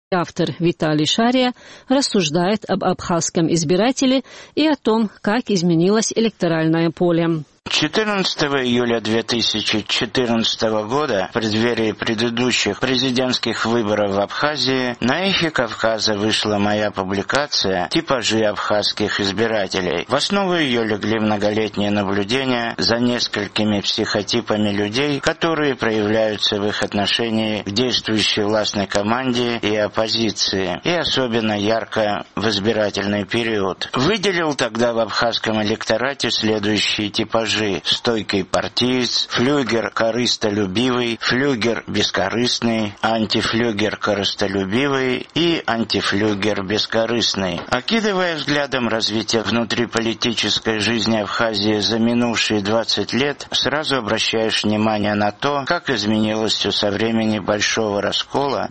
Автор Виталий Шария рассуждает об абхазском избирателе и о том, как изменилось электоральное поле. 14 июля 2014 года, в преддверии предыдущих президентских выборов в Абхазии, на Эхе Кавказа вышла моя публикация «Типажи абхазских избирателей». В основу ее легли многолетние наблюдения за несколькими психотипами людей, которые проявляются в их отношении к действующей властной команде и оппозиции, и особенно ярко в избирательный период. Выделил тогда в абхазском электорате следующие типажи: стойкий партиец, флюгер корыстолюбивый, флюгер бескорыстный, антифлюгер корыстолюбивый и антифлюгер бескорыстный. Окидывая взглядом развитие внутриполитической жизни Абхазии за минувшие 20 лет, сразу обращаешь внимание на то, как изменилось все со времени Большого раскола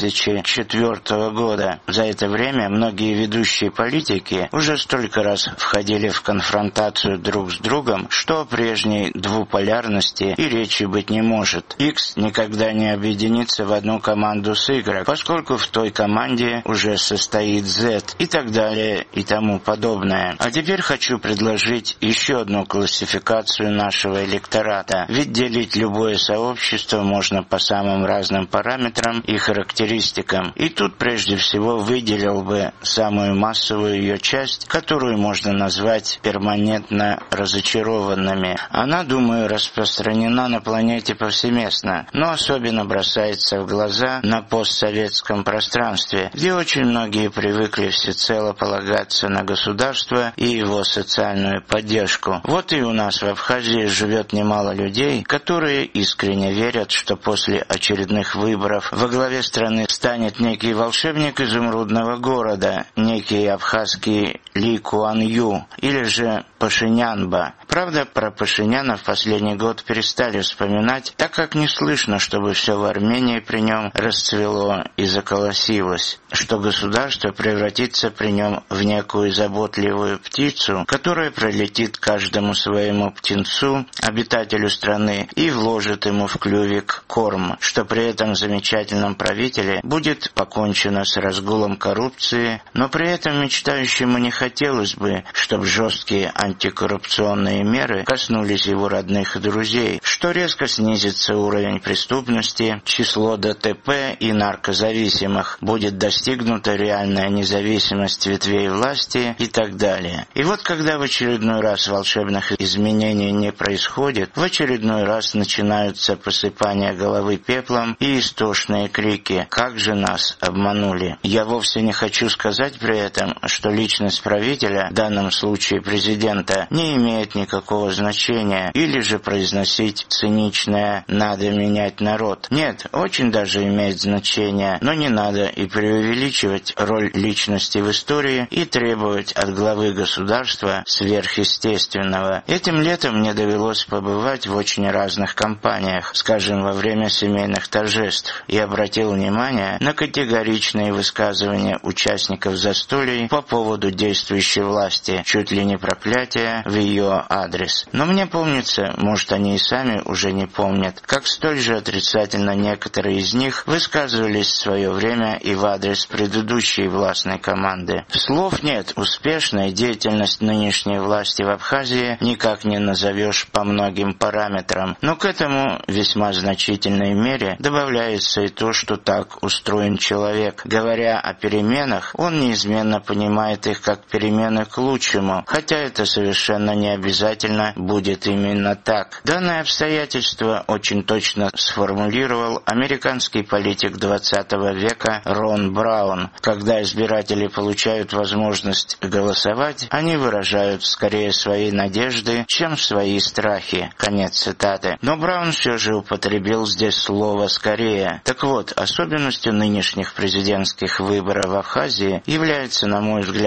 2004 года. За это время многие ведущие политики уже столько раз входили в конфронтацию друг с другом, что о прежней двуполярности и речи быть не может. X никогда не объединится в одну команду с Y, поскольку в той команде уже состоит Z, и так далее и тому подобное. А теперь хочу предложить еще одну классификацию нашего электората, ведь делить любое сообщество можно по самым разным параметрам и характеристикам. И тут прежде всего выделил бы самую массовую ее часть, которую можно назвать перманентно разочарованной. Она, думаю, распространена на планете повсеместно, но особенно бросается в глаза на постсоветском пространстве, где очень многие привыкли всецело полагаться на государство и его социальную поддержку. Вот и у нас в Абхазии живет немало людей, которые искренне верят, что после очередных выборов во главе страны станет некий волшебник изумрудного города, некий абхазский Ли Куан Ю, или же Пашинянба. Правда, про Пашиняна в последний год перестали вспоминать, так как не слышно, чтобы все в Армении при нем расцвело и заколосилось, что государство превратится при нем в некую заботливую птицу, которая пролетит каждому своему птенцу, обитателю страны, и вложит ему в клювик корм, что при этом замечательном правителе будет покончено с разгулом коррупции, но при этом мечтающему не хотелось бы, чтобы жесткие антикоррупционные меры коснулись его родных и друзей, что резко снизится уровень преступности, число ДТП и наркозависимых, будет достигнута реальная независимость ветвей власти и так далее. И вот когда в очередной раз волшебных изменений не происходит, в очередной раз начинаются посыпания головы пеплом и истошные крики: «Как же нас обманули!». Я вовсе не хочу сказать при этом, что личность правителя, в данном случае президента, не имеет никакого значения, или же произносить циничное «надо менять народ». Нет, очень даже имеет значение, но не надо и преувеличивать роль личности в истории и требовать от главы государства сверхъестественного. Этим летом мне довелось побывать в очень разных компаниях, скажем, во время семейных торжеств, и обратил внимание на категоричные высказывания участников застолий по поводу действующей власти, чуть ли не проклятия в ее адрес. Но мне помнится, может, они и сами уже не помнят, как столь же отрицательно некоторые из них высказывались в свое время и в адрес предыдущей властной команды. Слов нет, успешная деятельность нынешней власти в Абхазии никак не назовешь по многим параметрам, но к этому в весьма значительной мере добавляется и то, что так устроен человек. Говоря о переменах, он неизменно понимает их как перемены к лучшему, хотя это совершенно не обязательно будет именно так. Данное обстоятельство очень точно сформулировал американский политик 20 века Рон Браун. Когда избиратели получают возможность голосовать, они выражают скорее свои надежды, чем свои страхи. Конец цитаты. Но Браун все же употребил здесь слово «скорее». Так вот, особенностью нынешних президентских выборов в Абхазии является, на мой взгляд, то,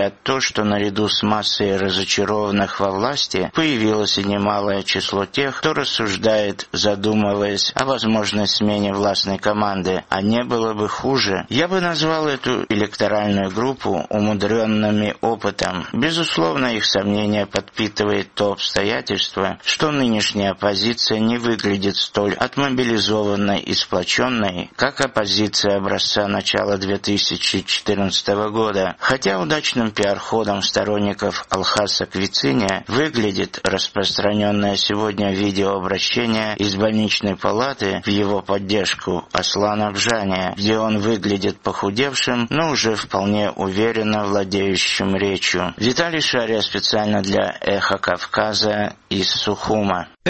что наряду с массой разочарованных во власти появилось и немалое число тех, кто рассуждает, задумываясь о возможной смене властной команды. А не было бы хуже. Я бы назвал эту электоральную группу умудренными опытом. Безусловно, их сомнения подпитывает то обстоятельство, что нынешняя оппозиция не выглядит столь отмобилизованной и сплоченной, как оппозиция образца начала 2014 года. Хотя удачным пиар-ходом сторонников Алхаса Квициня выглядит распространенное сегодня видеообращение из больничной палаты в его поддержку Аслана Бжания, где он выглядит похудевшим, но уже вполне уверенно владеющим речью. Виталий Шария специально для «Эхо Кавказа» из Сухума.